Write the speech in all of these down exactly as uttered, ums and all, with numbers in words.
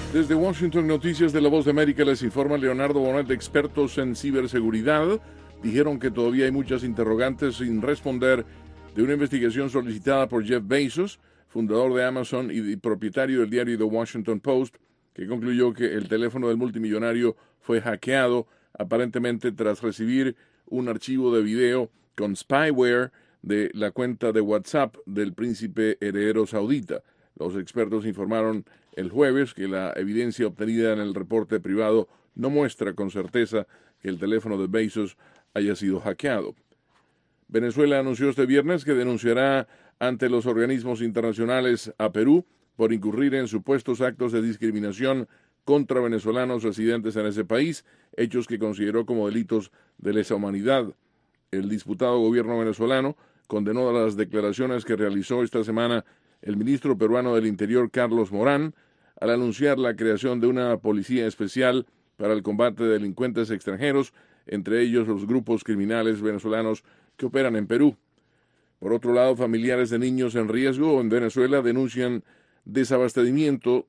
Desde Washington, Noticias de la Voz de América, les informa Leonardo Bonet. Expertos en ciberseguridad dijeron que todavía hay muchas interrogantes sin responder de una investigación solicitada por Jeff Bezos, fundador de Amazon y propietario del diario The Washington Post, que concluyó que el teléfono del multimillonario fue hackeado, aparentemente tras recibir un archivo de video con spyware de la cuenta de WhatsApp del príncipe heredero saudita. Los expertos informaron el jueves que la evidencia obtenida en el reporte privado no muestra con certeza que el teléfono de Bezos haya sido hackeado. Venezuela anunció este viernes que denunciará ante los organismos internacionales a Perú por incurrir en supuestos actos de discriminación contra venezolanos residentes en ese país, hechos que consideró como delitos de lesa humanidad. El disputado gobierno venezolano condenó las declaraciones que realizó esta semana el ministro peruano del Interior, Carlos Morán, al anunciar la creación de una policía especial para el combate de delincuentes extranjeros, entre ellos los grupos criminales venezolanos que operan en Perú. Por otro lado, familiares de niños en riesgo en Venezuela denuncian desabastecimiento,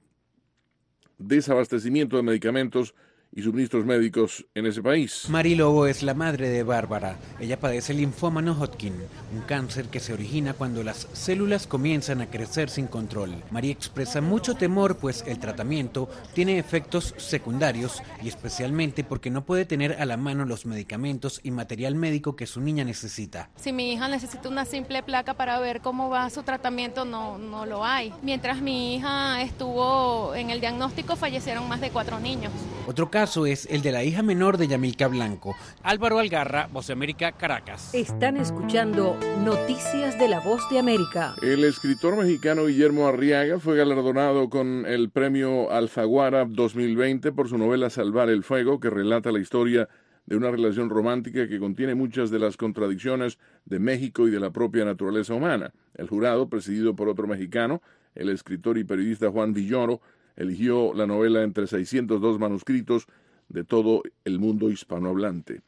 desabastecimiento de medicamentos y suministros médicos en ese país. Mari Lobo es la madre de Bárbara. Ella padece linfoma no Hodgkin, un cáncer que se origina cuando las células comienzan a crecer sin control. Mari expresa mucho temor, pues el tratamiento tiene efectos secundarios y especialmente porque no puede tener a la mano los medicamentos y material médico que su niña necesita. Si mi hija necesita una simple placa para ver cómo va su tratamiento, no, no lo hay. Mientras mi hija estuvo en el diagnóstico, fallecieron más de cuatro niños. Otro caso es el de la hija menor de Yamilca Blanco. Álvaro Algarra, Voz de América, Caracas. Están escuchando Noticias de la Voz de América. El escritor mexicano Guillermo Arriaga fue galardonado con el premio Alfaguara dos mil veinte por su novela Salvar el Fuego, que relata la historia de una relación romántica que contiene muchas de las contradicciones de México y de la propia naturaleza humana. El jurado, presidido por otro mexicano, el escritor y periodista Juan Villoro, eligió la novela entre seiscientos dos manuscritos de todo el mundo hispanohablante.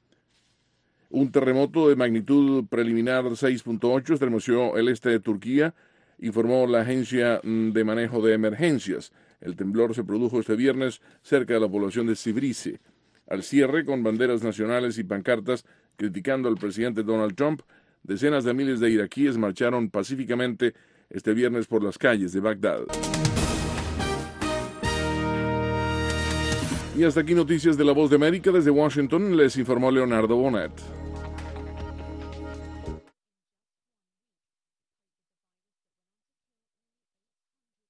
Un terremoto de magnitud preliminar seis punto ocho estremeció el este de Turquía, informó la Agencia de Manejo de Emergencias. El temblor se produjo este viernes cerca de la población de Sivrice. Al cierre, con banderas nacionales y pancartas criticando al presidente Donald Trump, decenas de miles de iraquíes marcharon pacíficamente este viernes por las calles de Bagdad. Y hasta aquí Noticias de la Voz de América. Desde Washington les informó Leonardo Bonet.